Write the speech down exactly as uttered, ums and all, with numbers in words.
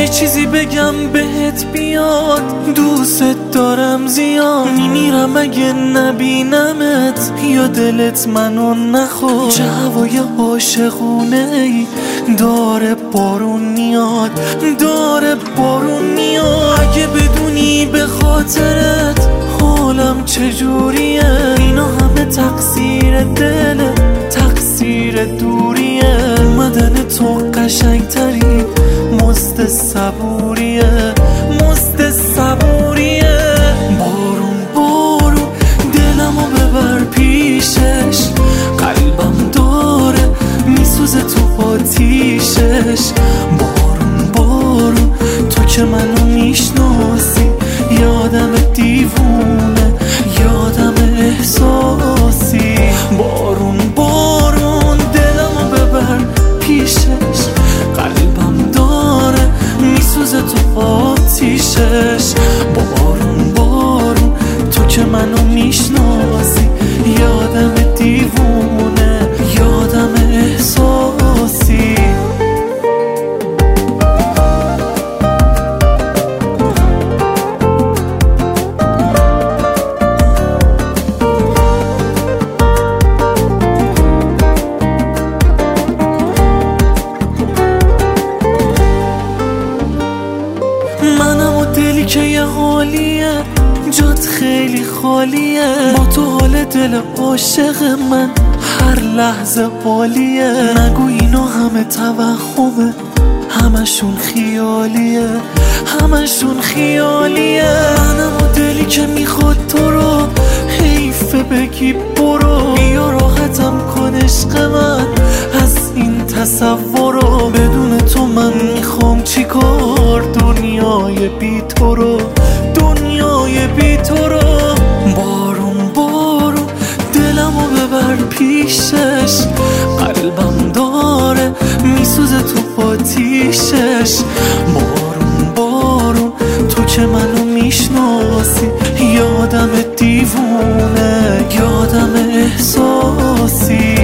چیزی بگم بهت بیاد، دوست دارم زیاد، میمیرم اگه نبینمت یا دلت منو نخواد. چه هوای عاشقونه ای داره بارون میاد، داره بارون میاد. اگه بدونی به خاطرت حالم چجوریه، اینا همه تقصیر دله، تقصیر دوریه. اومدن تو قشنگترین مست صبوریه، مست صبوریه. بارون بارون دلمو ببر پیشش، قلبم داره میسوزه تو آتیشش. بارون بارون تو که منو میشناسی، یادم دیوونه، یادم احساسی. بارون بارون دلمو ببر پیشش، قلبم داره میسوزه تو آتیشش. بارون بارون تو که منو میشناسی، یادم دیوونه، یادم احساسی. منم و دلی که یه حالیه، جات خیلی خالیه. با تو حال دل عاشق من هر لحظه عالیه. نگو اینا همه توهمه، همشون خیالیه، همشون خیالیه. منم و دلی که میخواد تو رو، حیفه بگی برو. بیا راحتم کن عشق من از این تصورو. بدون تو من میخوام چی کار، دنیای بی تو رو، دنیای بی تو رو. بارون بارون دلمو ببر پیشش، قلبم داره میسوزه تو آتیشش. بارون بارون تو که منو میشناسی، یادم دیوونه، یادم احساسی.